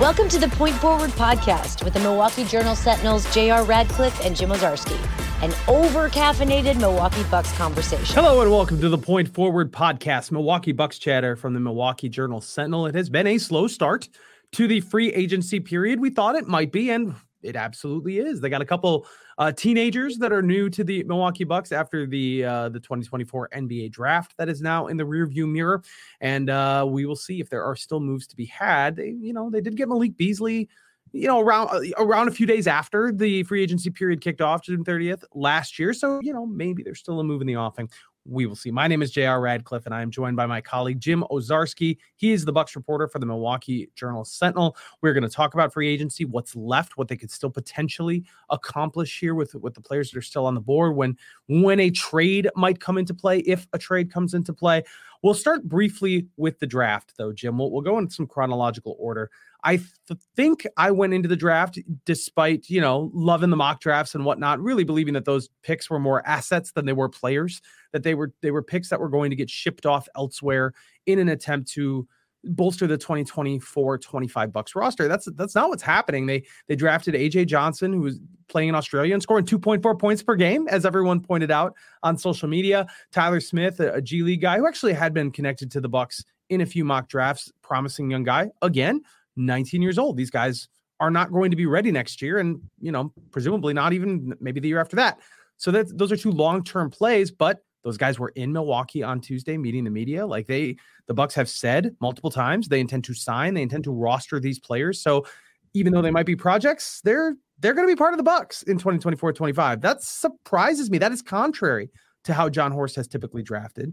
Welcome to the Point Forward podcast with the Milwaukee Journal Sentinel's J.R. Radcliffe and Jim Owczarski, an over-caffeinated Milwaukee Bucks conversation. Hello and welcome to the Point Forward podcast, Milwaukee Bucks chatter from the Milwaukee Journal Sentinel. It has been a slow start to the free agency period. We thought it might be, and it absolutely is. They got a couple teenagers that are new to the Milwaukee Bucks after the 2024 NBA draft that is now in the rearview mirror, and we will see if there are still moves to be had. They did get Malik Beasley, around a few days after the free agency period kicked off, June 30th last year. So maybe there's still a move in the offing. We will see. My name is J.R. Radcliffe, and I am joined by my colleague, Jim Owczarski. He is the Bucks reporter for the Milwaukee Journal Sentinel. We're going to talk about free agency, what's left, what they could still potentially accomplish here with the players that are still on the board, when a trade might come into play, if a trade comes into play. We'll start briefly with the draft, though, Jim. We'll go in some chronological order. I think I went into the draft despite, loving the mock drafts and whatnot, really believing that those picks were more assets than they were players, that they were picks that were going to get shipped off elsewhere in an attempt to bolster the 2024-25 Bucks roster. That's not what's happening. They drafted AJ Johnson, who was playing in Australia and scoring 2.4 points per game, as everyone pointed out on social media. Tyler Smith, a G League guy who actually had been connected to the Bucks in a few mock drafts, promising young guy. Again, 19 years old. These guys are not going to be ready next year, and presumably not even maybe the year after that. So those are two long-term plays, but those guys were in Milwaukee on Tuesday meeting the media. Like the Bucks have said multiple times, they intend to sign, they intend to roster these players. So even though they might be projects, they're going to be part of the Bucks in 2024-25. That surprises me. That is contrary to how John Horst has typically drafted.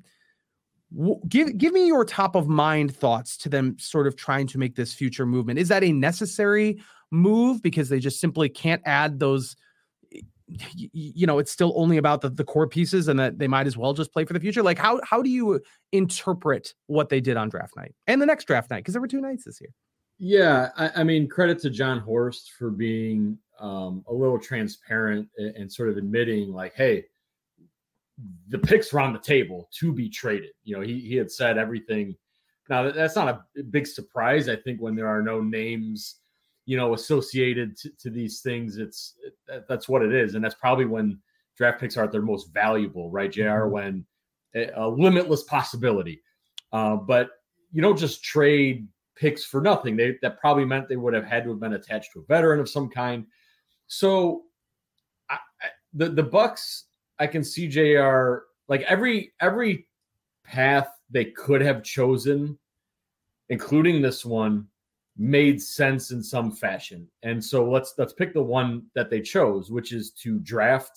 Give me your top of mind thoughts to them sort of trying to make this future movement. Is that a necessary move because they just simply can't add those, it's still only about the core pieces and that they might as well just play for the future? Like how do you interpret what they did on draft night and the next draft night? Because there were two nights this year. Yeah. I mean, credit to John Horst for being a little transparent and sort of admitting like, hey, the picks were on the table to be traded. He had said everything. Now that's not a big surprise. I think when there are no names, associated to these things, that's what it is. And that's probably when draft picks are at their most valuable, right, JR, when a limitless possibility. But you don't just trade picks for nothing. That probably meant they would have had to have been attached to a veteran of some kind. So the Bucks, I can see JR, like every path they could have chosen, including this one, made sense in some fashion. And so let's pick the one that they chose, which is to draft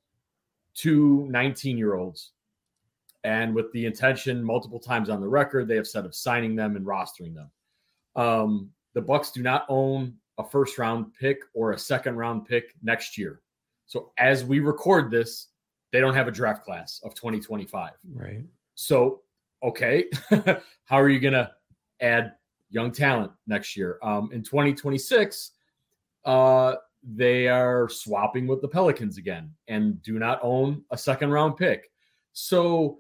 two 19-year-olds. And with the intention multiple times on the record, they have said of signing them and rostering them. The Bucks do not own a first-round pick or a second-round pick next year. So as we record this, they don't have a draft class of 2025. Right. So, okay, how are you going to add young talent next year? In 2026, they are swapping with the Pelicans again and do not own a second round pick. So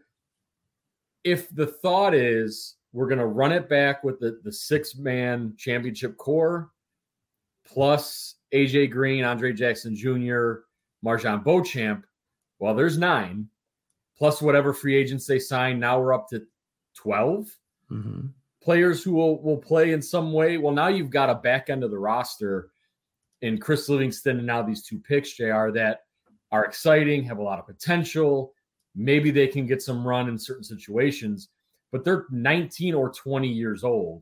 if the thought is we're going to run it back with the 6-man championship core plus AJ Green, Andre Jackson Jr., MarJon Beauchamp, well, there's 9 plus whatever free agents they sign. Now we're up to 12 players who will play in some way. Well, now you've got a back end of the roster in Chris Livingston and now these 2 picks, JR, that are exciting, have a lot of potential. Maybe they can get some run in certain situations, but they're 19 or 20 years old.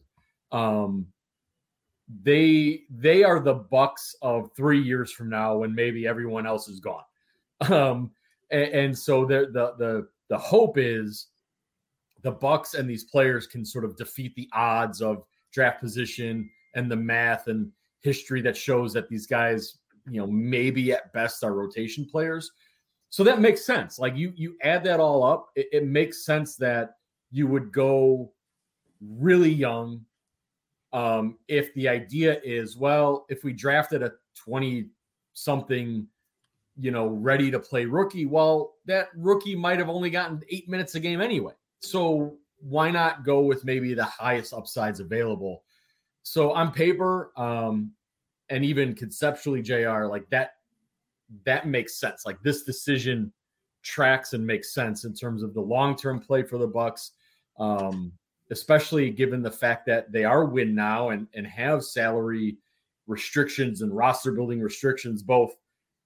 They are the Bucks of 3 years from now when maybe everyone else is gone. And so the hope is the Bucks and these players can sort of defeat the odds of draft position and the math and history that shows that these guys, maybe at best are rotation players. So that makes sense. Like you add that all up, it makes sense that you would go really young. If the idea is, well, if we drafted a 20-something, ready to play rookie, well, that rookie might have only gotten 8 minutes a game anyway. So why not go with maybe the highest upsides available? So on paper, and even conceptually, JR, like that makes sense. Like this decision tracks and makes sense in terms of the long-term play for the Bucks, especially given the fact that they are win now and have salary restrictions and roster building restrictions, both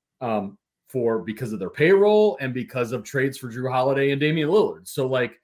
because of their payroll and because of trades for Jrue Holiday and Damian Lillard. So like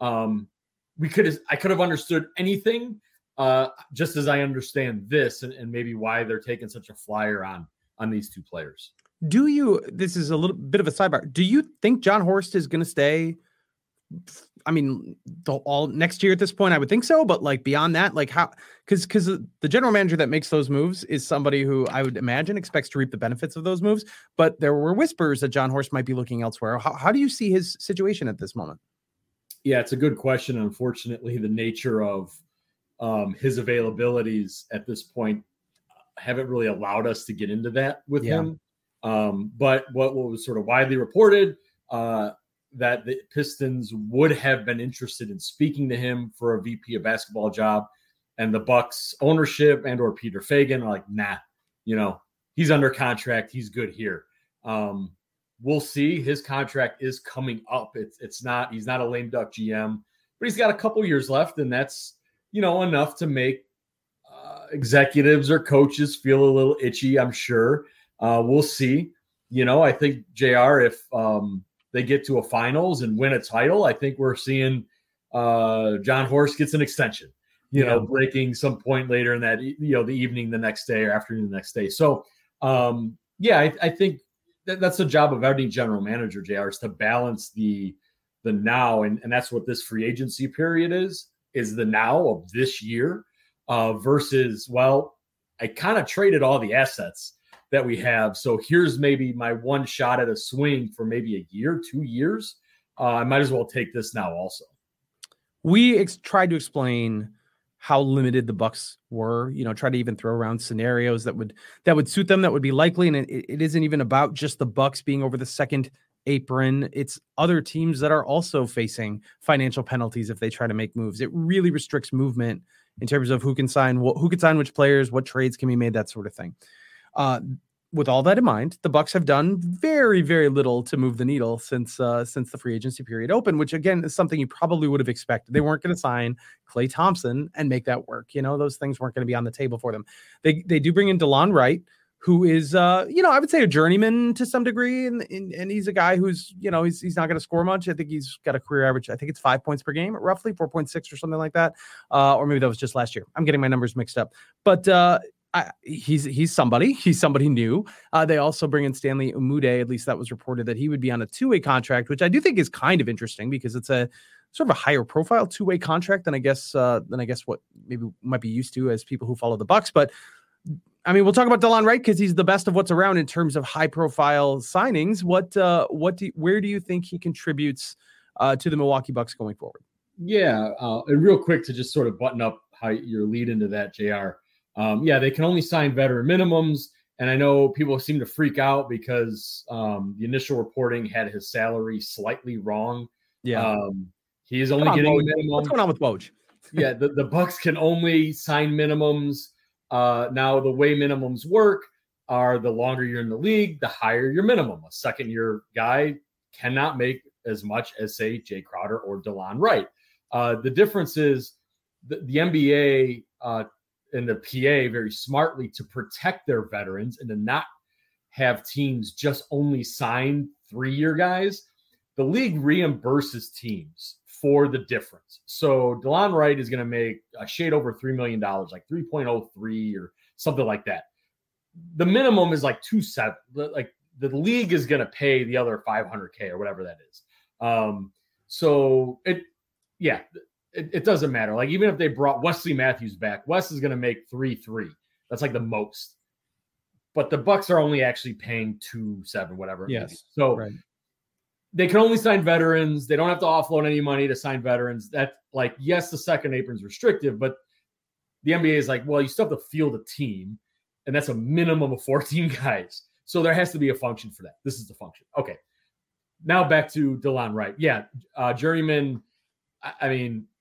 I could have understood anything just as I understand this and maybe why they're taking such a flyer on these two players. This is a little bit of a sidebar. Do you think John Horst is going to stay? I mean, all next year at this point, I would think so. But like beyond that, like how, because the general manager that makes those moves is somebody who I would imagine expects to reap the benefits of those moves. But there were whispers that John Horst might be looking elsewhere. How do you see his situation at this moment? Yeah, it's a good question. Unfortunately, the nature of his availabilities at this point haven't really allowed us to get into that with him. But what was sort of widely reported, that the Pistons would have been interested in speaking to him for a VP of basketball job, and the Bucks ownership and or Peter Feigin are like, nah, he's under contract. He's good here. We'll see. His contract is coming up. He's not a lame duck GM, but he's got a couple years left, and that's, enough to make executives or coaches feel a little itchy, I'm sure. We'll see. I think, JR, if they get to a finals and win a title, I think we're seeing John Horst gets an extension, breaking some point later in that, the evening the next day or afternoon the next day. So, I think that's the job of every general manager, JR, is to balance the now. And that's what this free agency period is the now of this year versus, well, I kind of traded all the assets that we have. So here's maybe my one shot at a swing for maybe a year, 2 years. I might as well take this now also. We tried to explain how limited the Bucks were, try to even throw around scenarios that would suit them, that would be likely. And it isn't even about just the Bucks being over the second apron. It's other teams that are also facing financial penalties if they try to make moves. It really restricts movement in terms of who can sign which players, what trades can be made, that sort of thing. With all that in mind, the Bucks have done very, very little to move the needle since the free agency period opened, which again is something you probably would have expected. They weren't going to sign Klay Thompson and make that work. Those things weren't going to be on the table for them. They do bring in DeLon Wright, who is I would say a journeyman to some degree, and he's a guy who's he's not going to score much. I think he's got a career average. I think it's 5 points per game, roughly 4.6 or something like that, or maybe that was just last year. I'm getting my numbers mixed up, but. He's somebody new. They also bring in Stanley Umude. At least that was reported that he would be on a 2-way contract, which I do think is kind of interesting because it's a sort of a higher profile 2-way contract than I guess what maybe we might be used to as people who follow the Bucks. But I mean, we'll talk about DeLon Wright because he's the best of what's around in terms of high profile signings. Where do you think he contributes to the Milwaukee Bucks going forward? Yeah, and real quick to just sort of button up how your lead into that, JR. They can only sign veteran minimums. And I know people seem to freak out because the initial reporting had his salary slightly wrong. Yeah. He is only getting a minimum. What's going on with Woj? Yeah, the Bucks can only sign minimums. Now, the way minimums work are the longer you're in the league, the higher your minimum. A second-year guy cannot make as much as, say, Jay Crowder or DeLon Wright. The difference is the NBA and the PA very smartly to protect their veterans and to not have teams just only sign 3-year guys. The league reimburses teams for the difference. So DeLon Wright is going to make a shade over $3 million, like 3.03 or something like that. The minimum is like 2.7. Like the league is going to pay the other $500K or whatever that is. So it doesn't matter. Like even if they brought Wesley Matthews back, Wes is going to make 3.3. That's like the most. But the Bucks are only actually paying 2.7, whatever. Yes. So right. They can only sign veterans. They don't have to offload any money to sign veterans. That, like, yes, the second apron is restrictive, but the NBA is like, well, you still have to field a team, and that's a minimum of 14 guys. So there has to be a function for that. This is the function. Okay. Now back to DeLon Wright. Yeah, journeyman. I mean,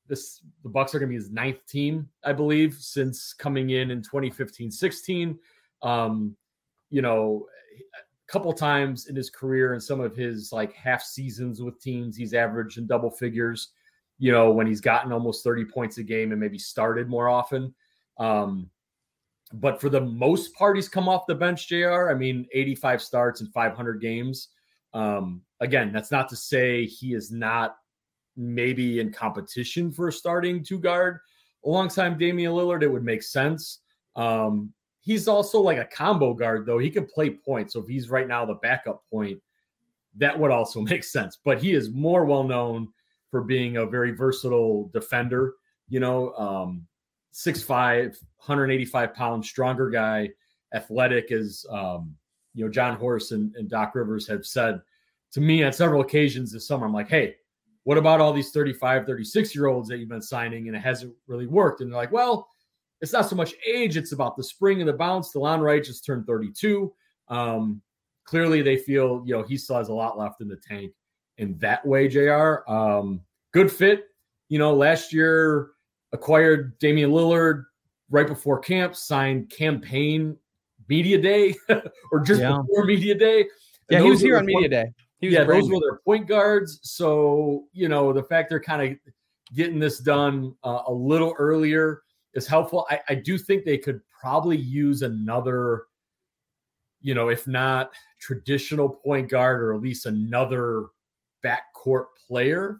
the Bucks are going to be his 9th team, I believe, since coming in 2015-16. You know, a couple times in his career and some of his like half seasons with teams, he's averaged in double figures, you know, when he's gotten almost 30 points a game and maybe started more often. But for the most part, he's come off the bench, JR. I mean, 85 starts in 500 games. Again, that's not to say he is not maybe in competition for a starting 2-guard alongside Damian Lillard. It would make sense. He's also like a combo guard, though. He can play point. So if he's right now the backup point, that would also make sense. But he is more well known for being a very versatile defender, you know, 6'5", 185-pound, stronger guy, athletic, as you know, John Horst and Doc Rivers have said to me on several occasions this summer. I'm like, hey, what about all these 35, 36-year-olds that you've been signing and it hasn't really worked? And they're like, well, it's not so much age, it's about the spring and the bounce. DeLon Wright just turned 32. Clearly they feel, you know, he still has a lot left in the tank in that way, JR. Good fit. You know, last year acquired Damian Lillard right before camp, signed campaign media day or just before media day. Yeah, he was here on media day. Those were their point guards. So, you know, the fact they're kind of getting this done a little earlier is helpful. I do think they could probably use another, you know, if not traditional point guard, or at least another backcourt player.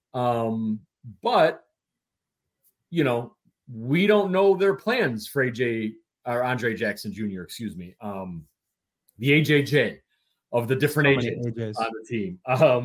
But, you know, we don't know their plans for Andre Jackson Jr., excuse me. The AJJ of the different AJs on the team.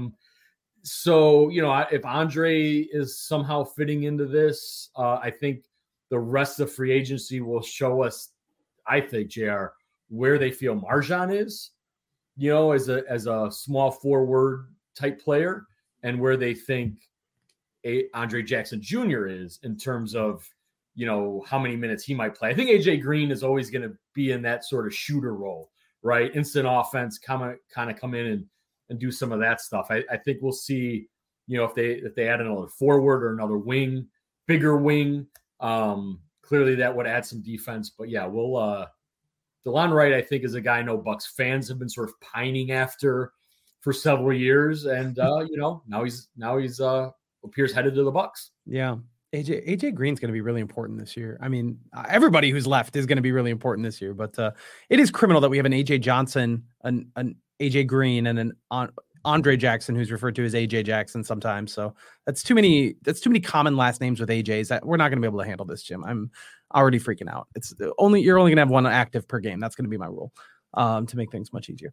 So, you know, if Andre is somehow fitting into this, I think the rest of free agency will show us, I think, JR, where they feel MarJon is, you know, as a small forward type player, and where they think Andre Jackson Jr. is in terms of, you know, how many minutes he might play. I think AJ Green is always going to be in that sort of shooter role, right? Instant offense, kind of come in and do some of that stuff. I think we'll see, you know, if they add another forward or another wing, bigger wing, clearly that would add some defense. But yeah, DeLon Wright, I think, is a guy I know Bucks fans have been sort of pining after for several years, and you know, now he's appears headed to the Bucks. Yeah. AJ Green's going to be really important this year. I mean, everybody who's left is going to be really important this year, but it is criminal that we have an AJ Johnson, an AJ Green, and an Andre Jackson, who's referred to as AJ Jackson sometimes. So that's too many common last names with AJs. That we're not going to be able to handle this, Jim. I'm already freaking out. You're only going to have one active per game. That's going to be my rule, to make things much easier.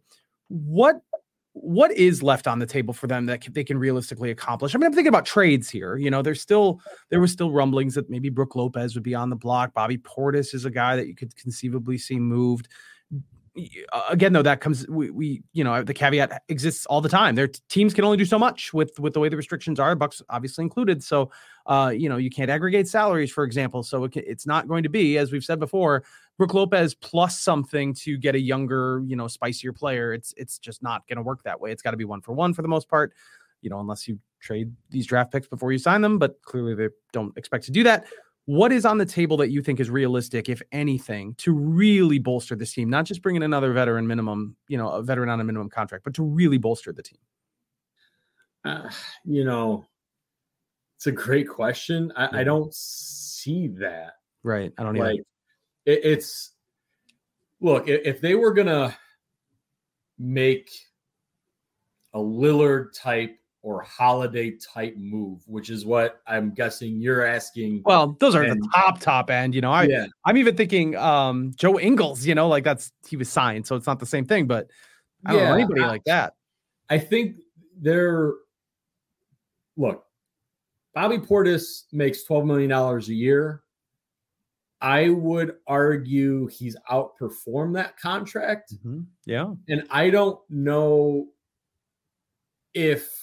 What is left on the table for them that they can realistically accomplish? I mean, I'm thinking about trades here. You know, there were still rumblings that maybe Brook Lopez would be on the block. Bobby Portis is a guy that you could conceivably see moved. Again, though, that comes, we you know, the caveat exists all the time. Their teams can only do so much with the way the restrictions are, Bucks obviously included. So, you know, you can't aggregate salaries, for example. So it's not going to be, as we've said before, Brook Lopez plus something to get a younger, you know, spicier player. It's just not going to work that way. It's got to be 1-for-1 for the most part, you know, unless you trade these draft picks before you sign them. But clearly they don't expect to do that. What is on the table that you think is realistic, if anything, to really bolster this team? Not just bring in another veteran minimum, you know, a veteran on a minimum contract, but to really bolster the team. You know, it's a great question. I don't see that. Right. I don't either. Like, it's look, if they were going to make a Lillard type or Holiday type move, which is what I'm guessing you're asking. Well, those are the top end, you know. I'm even thinking Joe Ingles, you know, like he was signed, so it's not the same thing, but I don't know anybody like that. I think Bobby Portis makes $12 million a year. I would argue he's outperformed that contract. Mm-hmm. Yeah. And I don't know if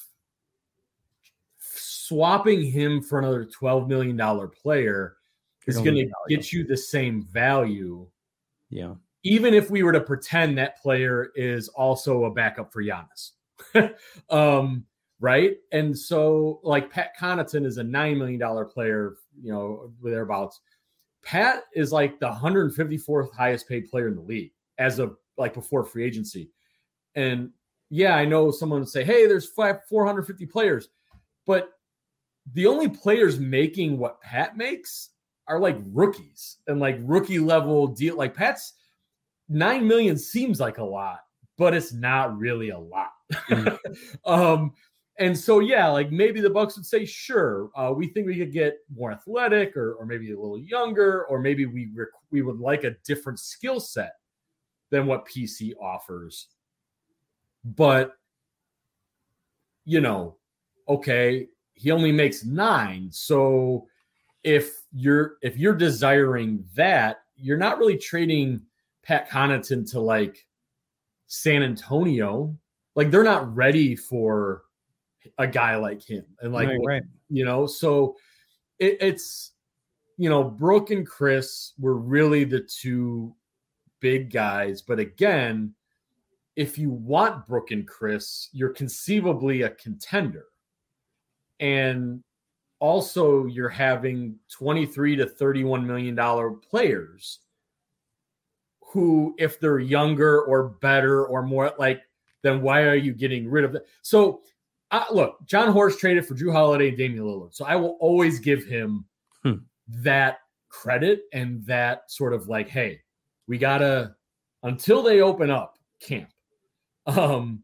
swapping him for another $12 million player is going to get you the same value. Yeah. Even if we were to pretend that player is also a backup for Giannis. right? And so like Pat Connaughton is a $9 million player, thereabouts. Pat is like the 154th highest paid player in the league as of like before free agency. And yeah, I know someone would say, hey, there's 450 players, but the only players making what Pat makes are like rookies and like rookie level deal. Like Pat's $9 million seems like a lot, but it's not really a lot. And so, yeah, like maybe the Bucks would say, sure, we think we could get more athletic or maybe a little younger, or maybe we would like a different skill set than what PC offers. But, okay, he only makes 9. So if you're desiring that, you're not really trading Pat Connaughton to like San Antonio. Like they're not ready for a guy like him. And like, right. So it's, Brooke and Chris were really the two big guys. But again, if you want Brooke and Chris, you're conceivably a contender. And also you're having $23 to $31 million players who, if they're younger or better or more like, then why are you getting rid of them? So look, John Horst traded for Jrue Holiday and Damian Lillard. So I will always give him that credit and that sort of like, hey, we gotta, until they open up camp, because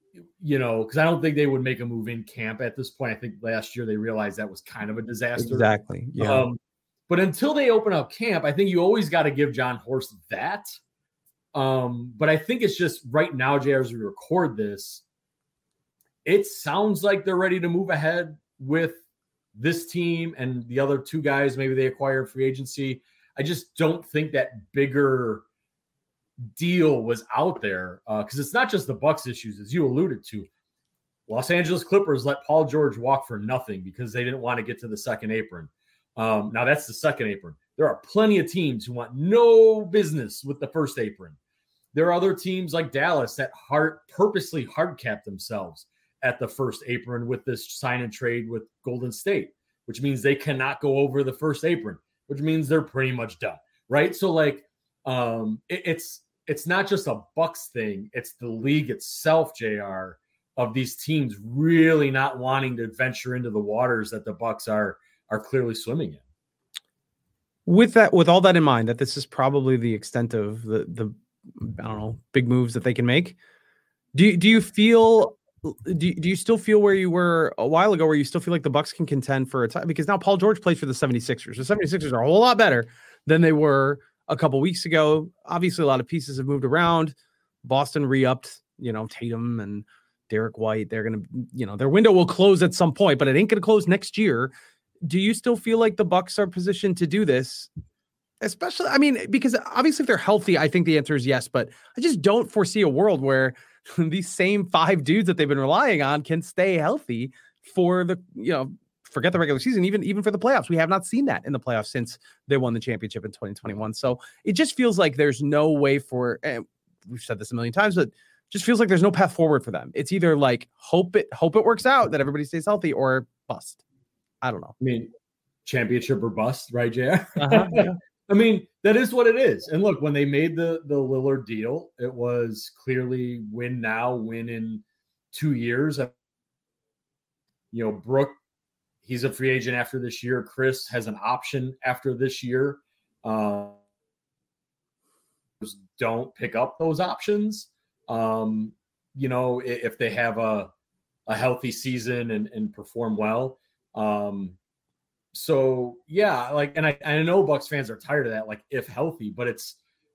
I don't think they would make a move in camp at this point. I think last year they realized that was kind of a disaster. Exactly. Yeah. But until they open up camp, I think you always got to give John Horst that. But I think it's just right now, JR, as we record this, it sounds like they're ready to move ahead with this team and the other two guys maybe they acquired free agency. I just don't think that bigger deal was out there because it's not just the Bucks issues, as you alluded to. Los Angeles Clippers let Paul George walk for nothing because they didn't want to get to the second apron. Now that's the second apron. There are plenty of teams who want no business with the first apron. There are other teams like Dallas that purposely hard capped themselves at the first apron with this sign and trade with Golden State, which means they cannot go over the first apron, which means they're pretty much done, right? So like it's not just a Bucks thing, it's the league itself, JR, of these teams really not wanting to venture into the waters that the Bucks are clearly swimming in. With all that in mind, that this is probably the extent of the I don't know, big moves that they can make. Do you still feel where you were a while ago, where you still feel like the Bucks can contend for a time? Because now Paul George plays for the 76ers. The 76ers are a whole lot better than they were a couple weeks ago. Obviously, a lot of pieces have moved around. Boston re-upped, Tatum and Derek White. They're going to, their window will close at some point, but it ain't going to close next year. Do you still feel like the Bucks are positioned to do this? Especially, because obviously if they're healthy, I think the answer is yes, but I just don't foresee a world where these same 5 dudes that they've been relying on can stay healthy for the, forget the regular season, even for the playoffs. We have not seen that in the playoffs since they won the championship in 2021. So it just feels like there's no way for, and we've said this a million times, but just feels like there's no path forward for them. It's either like hope it works out, that everybody stays healthy, or bust. I don't know. Championship or bust, right, JR? Yeah. That is what it is. And look, when they made the Lillard deal, it was clearly win now, win in 2 years. Brooke, he's a free agent after this year. Chris has an option after this year. Don't pick up those options. If they have a healthy season and perform well. So yeah, like, and I know Bucks fans are tired of that, like if healthy, but it's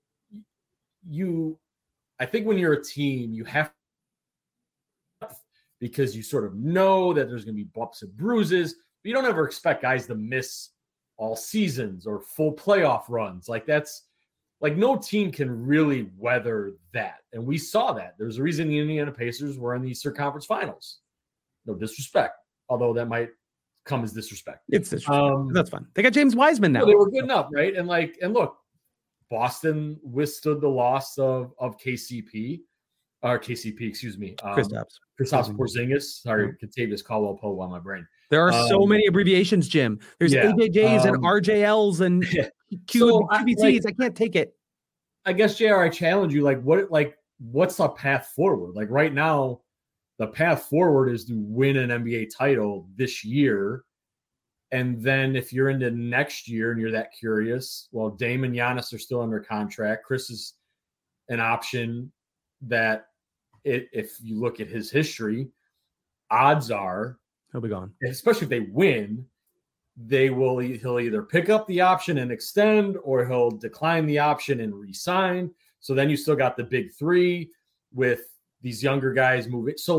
I think when you're a team, you have, because you sort of know that there's going to be bumps and bruises, but you don't ever expect guys to miss all seasons or full playoff runs. Like that's like no team can really weather that. And we saw that. There's a reason the Indiana Pacers were in the Eastern Conference Finals. No disrespect, although that might come as disrespect. It's disrespect. That's fine. They got James Wiseman now. They were good enough, right? And look, Boston withstood the loss of KCP, excuse me, Kristaps. Kristaps Porzingis. Sorry, Kentavious Caldwell-Pope on my brain. There are so many abbreviations, Jim. There's AJJs and RJLs and QBCs. I can't take it. I guess, JR, I challenge you. What's the path forward? Like right now, the path forward is to win an NBA title this year. And then if you're into next year and you're that curious, well, Dame and Giannis are still under contract. Chris is an option that if you look at his history, odds are he'll be gone. Especially if they win, he'll either pick up the option and extend, or he'll decline the option and re-sign. So then you still got the big three with these younger guys moving. So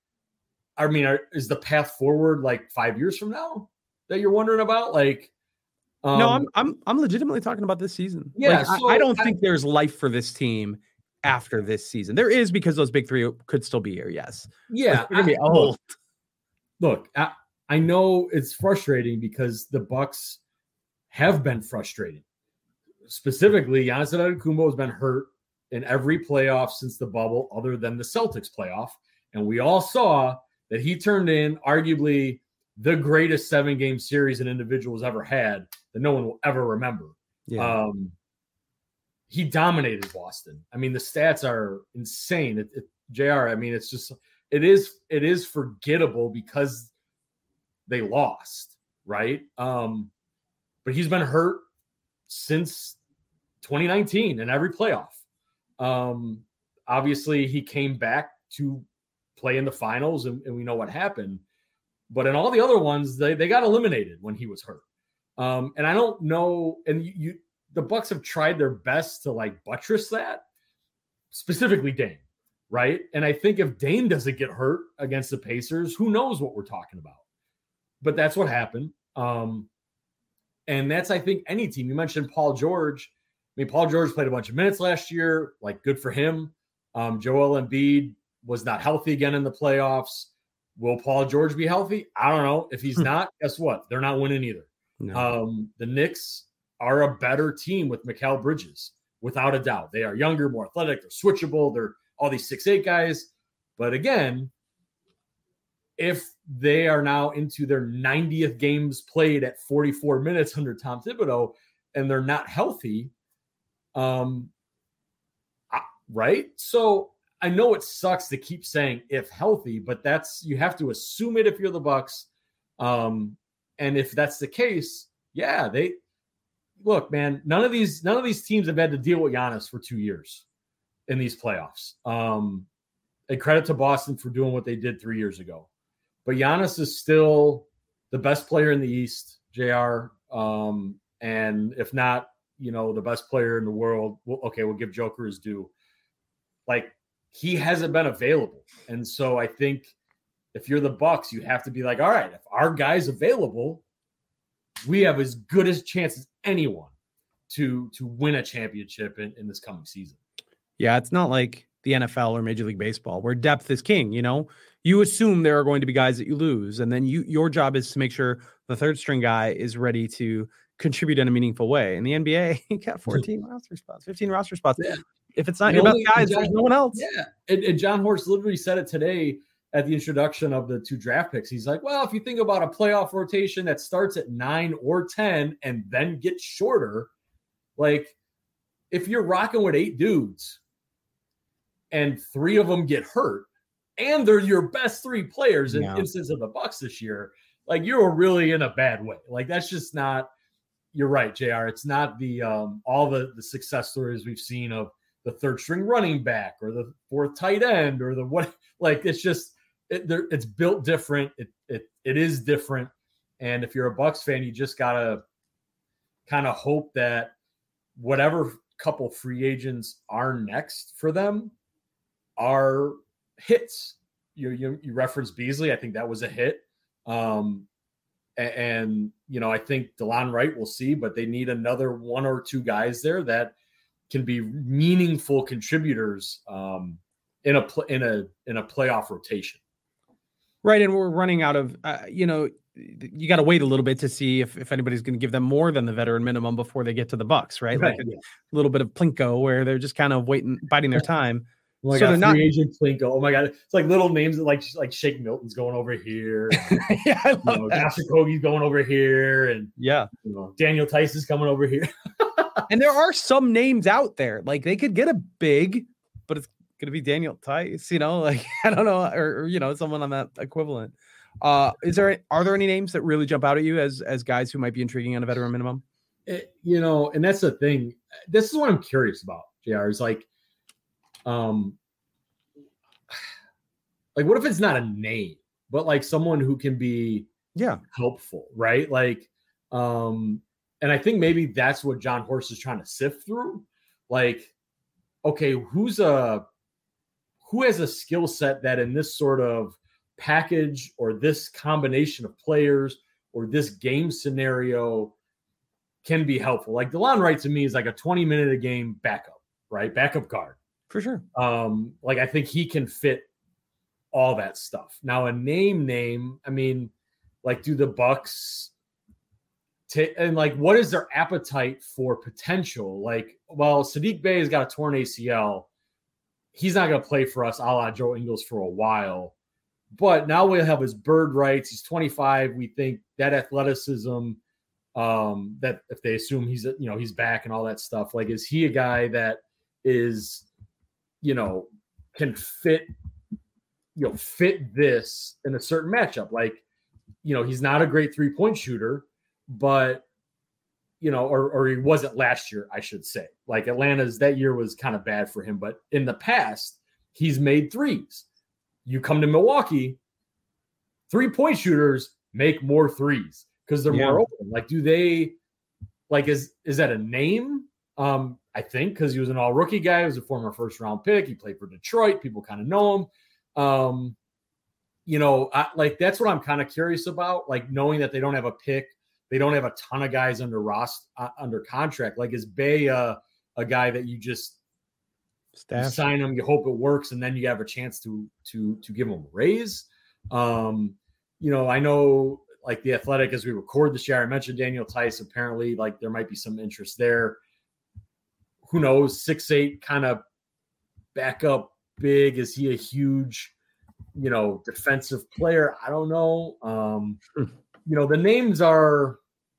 is the path forward 5 years from now that you're wondering about? No, I'm legitimately talking about this season. Yeah, I don't think there's life for this team after this season. There is, because those big three could still be here. Yes. Yeah. Look, I know it's frustrating because the Bucks have been frustrated. Specifically, Giannis Antetokounmpo has been hurt in every playoff since the bubble, other than the Celtics playoff. And we all saw that he turned in arguably the greatest 7-game series an individual has ever had that no one will ever remember. Yeah. He dominated Boston. I mean, the stats are insane. JR, I mean, it is forgettable because they lost, right? But he's been hurt since 2019 in every playoff. Obviously, he came back to play in the finals, and we know what happened. But in all the other ones, they got eliminated when he was hurt. And I don't know, and the Bucks have tried their best to buttress that, specifically Dame, right? And I think if Dame doesn't get hurt against the Pacers, who knows what we're talking about. But that's what happened. And that's, I think, any team. You mentioned Paul George. I mean, Paul George played a bunch of minutes last year. Good for him. Joel Embiid was not healthy again in the playoffs. Will Paul George be healthy? I don't know. If he's not, guess what? They're not winning either. No. The Knicks are a better team with Mikal Bridges, without a doubt. They are younger, more athletic. They're switchable. They're all these 6'8" guys. But again, if they are now into their 90th games played at 44 minutes under Tom Thibodeau and they're not healthy, right? So I know it sucks to keep saying if healthy, but you have to assume it if you're the Bucks. And if that's the case, yeah, look, man, none of these teams have had to deal with Giannis for 2 years in these playoffs. And credit to Boston for doing what they did 3 years ago. But Giannis is still the best player in the East, JR. And if not, the best player in the world, we'll give Joker his due. He hasn't been available. And so I think if you're the Bucks, you have to be all right, if our guy's available, we have as good a chance as anyone to win a championship in this coming season. Yeah, it's not like the NFL or Major League Baseball where depth is king. You assume there are going to be guys that you lose, and then your job is to make sure the third string guy is ready to contribute in a meaningful way. In the NBA, you got 14 roster spots, 15 roster spots. Yeah. If it's not your best guys, there's no one else. Yeah. And John Horst literally said it today at the introduction of the 2 draft picks. He's like, well, if you think about a playoff rotation that starts at 9 or 10 and then gets shorter, if you're rocking with 8 dudes and 3 of them get hurt and they're your best 3 players in instance of the Bucks this year, you're really in a bad way. That's just not, you're right, JR. It's not the all the success stories we've seen of the third string running back or the 4th tight end or the what. It's just it's built different. It is different. And if you're a Bucks fan, you just gotta kind of hope that whatever couple free agents are next for them are hits. You referenced Beasley. I think that was a hit. And I think DeLon Wright, we'll see, but they need another 1 or 2 guys there that can be meaningful contributors in a playoff rotation. Right, and we're running out of you got to wait a little bit to see if anybody's going to give them more than the veteran minimum before they get to the Bucks, right? A little bit of Plinko where they're just kind of waiting, biding their time. Oh my God, free agent Plinko. Oh my God, it's like little names that like Shake Milton's going over here. Yeah, I love that. Josh Okogie's going over here, and Daniel Tice is coming over here. And there are some names out there, like they could get a big, but it's going to be Daniel Tice, like I don't know, or someone on that equivalent. Are there any names that really jump out at you as guys who might be intriguing on a veteran minimum? And that's the thing. This is what I'm curious about, JR, is like what if it's not a name, but like someone who can be helpful, right? Like, and I think maybe that's what John Horst is trying to sift through. Like, okay, who has a skill set that in this sort of package or this combination of players or this game scenario can be helpful. Like DeLon Wright to me is like a 20-minute a game backup, right? Backup guard. For sure. Like I think he can fit all that stuff. Now a name, I mean, like do the Bucks and like what is their appetite for potential? Like, well, Saddiq Bey has got a torn ACL. He's not going to play for us a la Joe Ingles for a while. But now we'll have his bird rights. He's 25. We think that athleticism, that if they assume he's back and all that stuff, like, is he a guy that is, can fit this in a certain matchup? Like, he's not a great 3-point shooter, but, or he wasn't last year, I should say. Like Atlanta's that year was kind of bad for him, but in the past, he's made threes. You come to Milwaukee, 3-point shooters make more threes because they're more open. Like, do they is that a name? I think because he was an all rookie guy, he was a former first round pick. He played for Detroit. People kind of know him. That's what I'm kind of curious about. Like knowing that they don't have a pick, they don't have a ton of guys under contract. Like, is Bey a guy that you just you sign him, you hope it works, and then you have a chance to give him a raise? I know like the Athletic, as we record this year, I mentioned Daniel Tice. Apparently, like there might be some interest there. Who knows? 6'8", kind of backup big. Is he a huge, defensive player? I don't know. The names are,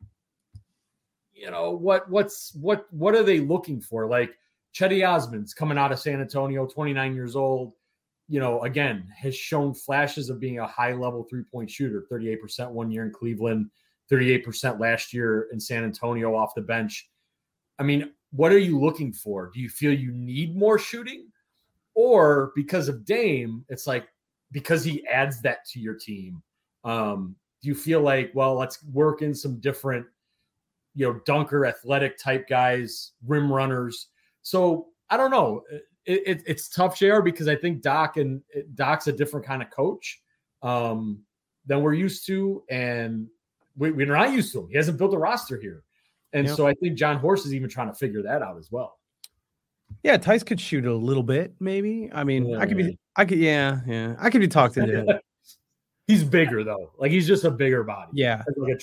what are they looking for? Like Chetty Osman's coming out of San Antonio, 29 years old, again, has shown flashes of being a high level 3-point shooter, 38% 1 year in Cleveland, 38% last year in San Antonio off the bench. I mean, what are you looking for? Do you feel you need more shooting? Or because of Dame, it's like, because he adds that to your team, do you feel like, well, let's work in some different, dunker, athletic type guys, rim runners? So I don't know. It's tough, JR, because I think Doc's a different kind of coach than we're used to. And we're not used to him. He hasn't built a roster here. And so I think John Horst is even trying to figure that out as well. Yeah, Tice could shoot a little bit, maybe. I mean, I could be talked into it. He's bigger though. Like he's just a bigger body. Yeah. Like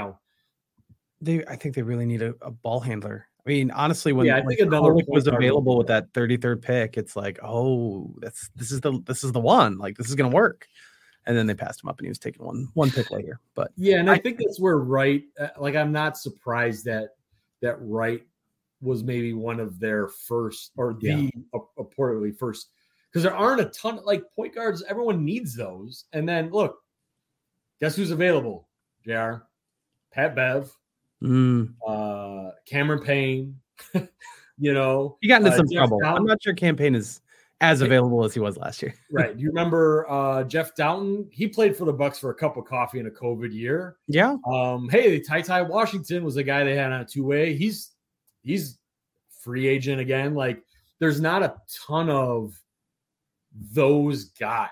I think they really need a ball handler. I mean, honestly, when I think another was available with that 33rd pick, it's like, oh, this is the one. Like this is gonna work. And then they passed him up, and he was taking one pick later. But and I think that's where Wright. Like I'm not surprised that Wright was maybe one of their first, or reportedly first, because there aren't a ton of like point guards. Everyone needs those. And then look, guess who's available? JR, Pat Bev, Cameron Payne. He got into some trouble. I'm not sure Campaign is as available as he was last year. Right. Do you remember Jeff Doughton? He played for the Bucks for a cup of coffee in a COVID year. Yeah. Ty Washington was the guy they had on a 2-way. He's free agent again. Like there's not a ton of those guys.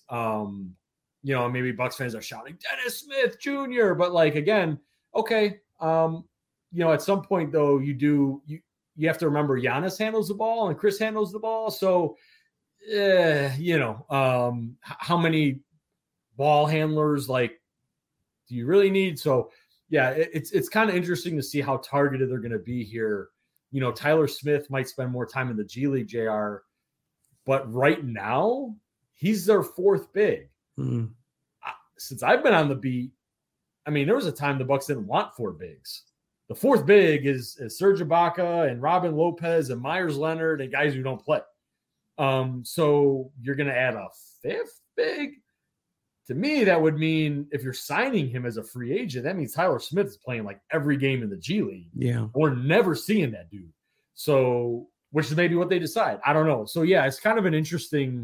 Maybe Bucks fans are shouting Dennis Smith Jr., but like, again, okay. At some point though, you have to remember Giannis handles the ball and Chris handles the ball. So, how many ball handlers like do you really need? So it's kind of interesting to see how targeted they're going to be here. Tyler Smith might spend more time in the G League, JR, but right now he's their fourth big. Since I've been on the beat, I mean, there was a time the Bucks didn't want four bigs. The fourth big is Serge Ibaka and Robin Lopez and Myers Leonard and guys who don't play. So you're going to add a fifth big? To me, that would mean if you're signing him as a free agent, that means Tyler Smith is playing like every game in the G League. Yeah. We're never seeing that dude. So, which is maybe what they decide. I don't know. So, yeah, it's kind of an interesting,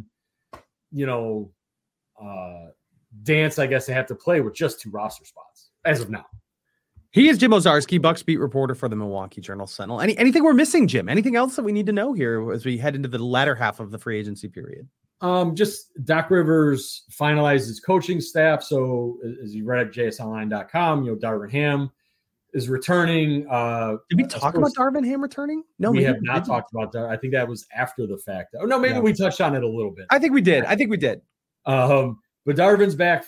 dance, I guess, they have to play with just 2 roster spots as of now. He is Jim Owczarski, Bucks beat reporter for the Milwaukee Journal-Sentinel. Anything we're missing, Jim? Anything else that we need to know here as we head into the latter half of the free agency period? Just Doc Rivers finalized his coaching staff. So as you read at jsonline.com, Darvin Ham is returning. Did we talk about Darvin Ham returning? No, we have not talked about that. I think that was after the fact. Oh no, maybe we touched on it a little bit. I think we did. But Darvin's back.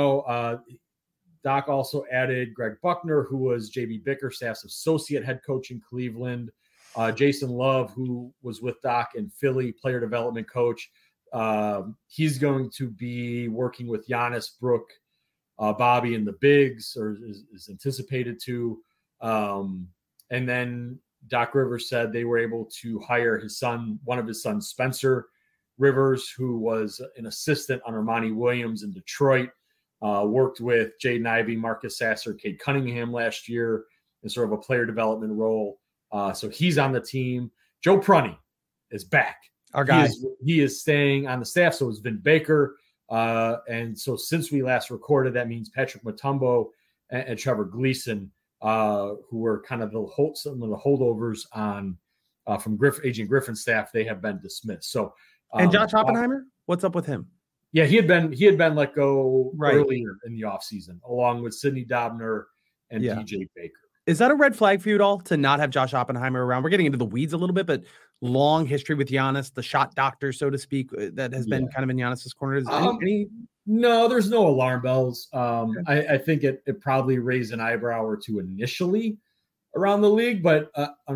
Doc also added Greg Buckner, who was JB Bickerstaff's associate head coach in Cleveland. Jason Love, who was with Doc in Philly, player development coach. He's going to be working with Giannis, Brooke, Bobby, and the bigs, or is anticipated to. And then Doc Rivers said they were able to hire one of his sons, Spencer Rivers, who was an assistant under Monty Williams in Detroit, worked with Jaden Ivey, Marcus Sasser, Cade Cunningham last year in sort of a player development role. So he's on the team. Joe Prunty is back. Our guy. He is staying on the staff. So is Vin Baker. And so since we last recorded, that means Patrick Mutombo and Trevor Gleason, who were kind of some of the holdovers on from Agent Griffin's staff, they have been dismissed. So and Josh Oppenheimer, what's up with him? Yeah, he had been let go earlier in the offseason, along with Sidney Dobner and DJ Baker. Is that a red flag for you at all to not have Josh Oppenheimer around? We're getting into the weeds a little bit, but long history with Giannis, the shot doctor, so to speak, that has been kind of in Giannis's corner. No, there's no alarm bells. I think it probably raised an eyebrow or two initially around the league, but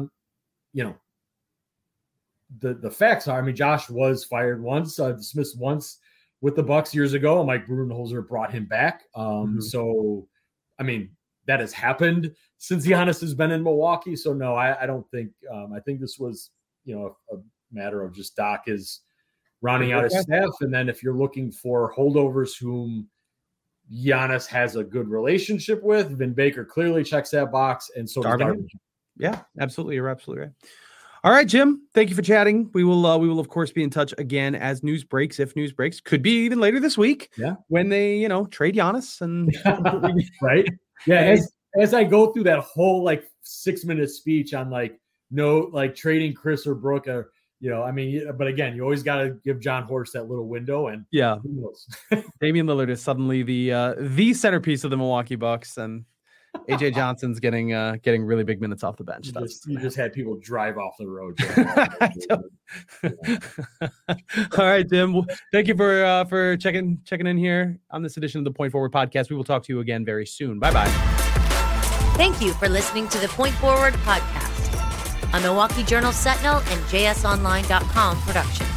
the facts are, I mean, Josh was fired once, dismissed once with the Bucks years ago, and Mike Budenholzer brought him back. So, I mean, that has happened since Giannis has been in Milwaukee. So no, I don't think, I think this was, a matter of just Doc is rounding out his staff. And then if you're looking for holdovers whom Giannis has a good relationship with, Vin Baker clearly checks that box. And so does Darvin. Yeah, absolutely. You're absolutely right. All right, Jim, thank you for chatting. We will of course be in touch again as news breaks. If news breaks, could be even later this week. Yeah. When they, trade Giannis and right. Yeah. As I go through that whole 6-minute speech on trading Chris or Brooke, or, but again, you always got to give John Horst that little window, and who knows? Damian Lillard is suddenly the centerpiece of the Milwaukee Bucks, and AJ Johnson's getting really big minutes off the bench. You just had people drive off the road. All right, Jim. Thank you for checking in here on this edition of the Point Forward podcast. We will talk to you again very soon. Bye-bye. Thank you for listening to the Point Forward podcast, a Milwaukee Journal Sentinel and JSOnline.com production.